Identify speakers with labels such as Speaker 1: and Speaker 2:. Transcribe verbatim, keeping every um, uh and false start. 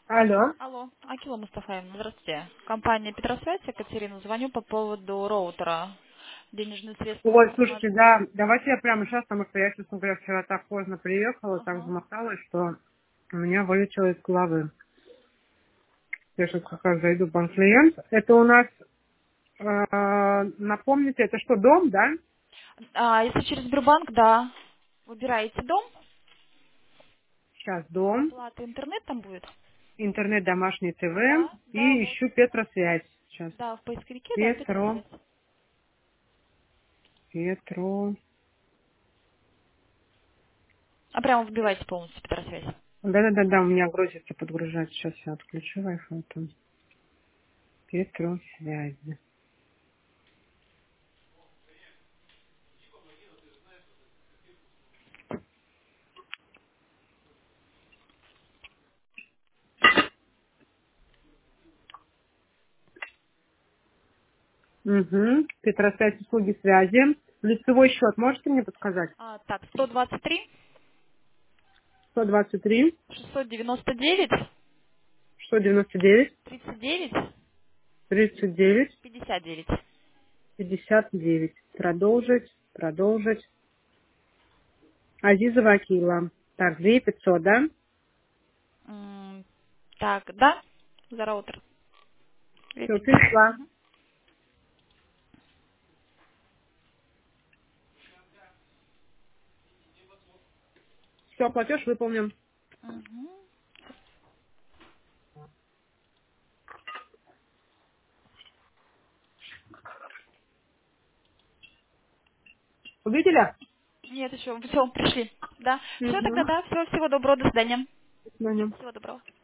Speaker 1: Алло.
Speaker 2: Алло, Акила Мустафаевна, здравствуйте. Компания Петросвязь, Екатерина, звоню по поводу роутера. Денежные средства
Speaker 1: Ой,
Speaker 2: автомат.
Speaker 1: слушайте, да, давайте я прямо сейчас, потому что я, честно говоря, вчера так поздно приехала, так
Speaker 2: Ага.
Speaker 1: замоталась, что у меня вылетело из головы. Я сейчас как раз зайду в банк клиент. Это у нас, э, напомните, это что, дом, да?
Speaker 2: А, если через Сбербанк, да. Выбираете дом,
Speaker 1: Сейчас дом,
Speaker 2: оплата интернет там будет.
Speaker 1: интернет, домашний ТВ
Speaker 2: Да, да,
Speaker 1: и
Speaker 2: вот.
Speaker 1: ищу Петросвязь. Сейчас.
Speaker 2: Да, в поисковике, да,
Speaker 1: Петро,
Speaker 2: Петросвязь.
Speaker 1: Петро.
Speaker 2: А прямо вбивайте полностью Петросвязь.
Speaker 1: Да-да-да-да, у меня грузится, подгружать. Сейчас я отключу Wi-Fi. Там. Петросвязь. Угу. Петросвязь, услуги связи. Лицевой счет можете мне подсказать?
Speaker 2: А, так, сто двадцать три,
Speaker 1: сто двадцать три,
Speaker 2: шестьсот девяносто девять,
Speaker 1: сто девяносто девять,
Speaker 2: тридцать девять,
Speaker 1: тридцать девять,
Speaker 2: пятьдесят девять.
Speaker 1: пятьдесят девять. Продолжить, продолжить. Азизова Акила. Так, две тысячи пятьсот, да?
Speaker 2: М, Так, да, за роутер. две
Speaker 1: Все,
Speaker 2: тысячи пятьдесят.
Speaker 1: перешла. Все, платеж выполнен.
Speaker 2: Мгм.
Speaker 1: Увидели?
Speaker 2: Нет, еще, все, пришли. Да. Все, тогда
Speaker 1: Угу.
Speaker 2: да, все, всего доброго, до свидания.
Speaker 1: На нем.
Speaker 2: Всего доброго.